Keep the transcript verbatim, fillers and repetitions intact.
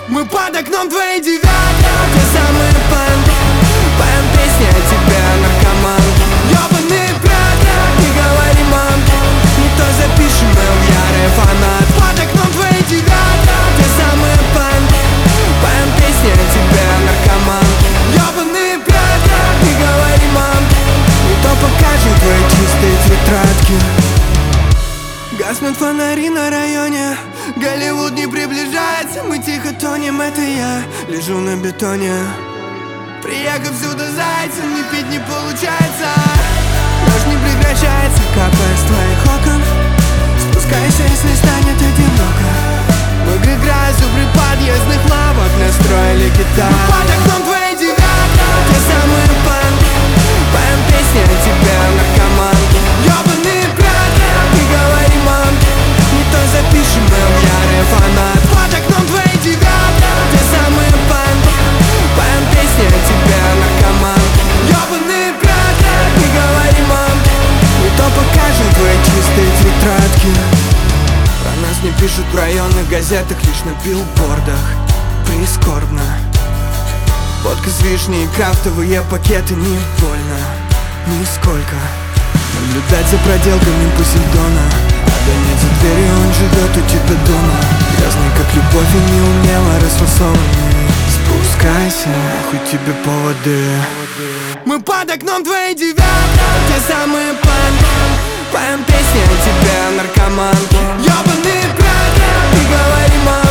Мы под окном твоей девятки, те самые панки. Поем песни о тебе, наркоман. Ёбаные пятки, не говори мамке, не то запишем, мы ярые фанаты. Под окном твоей девятки, те самые панки. Поем песни о тебе, наркоман. Ёбаные пятки, не говори мамке, не то покажем твои чистые тетрадки. Гаснут фонари на районе, Голливуд не приближается, мы тихо тонем, это я лежу на бетоне. Приехав сюда зайцем, не пить не получается. Дождь не прекращается, капая с твоих окон. Спускайся, если станет одиноко. Мы к грязю при подъездных лавок настроили гитару. Мы под окном твоей девятки, те самые панки. Поем песни о тебе, наркоманки. Ёбаные пятки, не говори мамке, не то запишем, мы ярые фанаты. Под окном твоей девятки, те самые панки. Поем песни о тебе, наркоманки. Ёбаные пятки, не говори мамке, не то покажем твои чистые тетрадки. Про нас не пишут в районных газетах, лишь на билбордах. Прискорбно. Водка с вишней и крафтовые пакеты, не больно, нисколько. Наблюдать за проделками Посейдона, а гонять за дверью, он живет у тебя дома. Грязный, как любовь, и неумело расфасованный. Спускайся, хоть тебе поводы. Мы под окном твоей девятки, те самые панки. Поем песни о тебе, наркоманки. Ёбаные пятки, не говори мамке,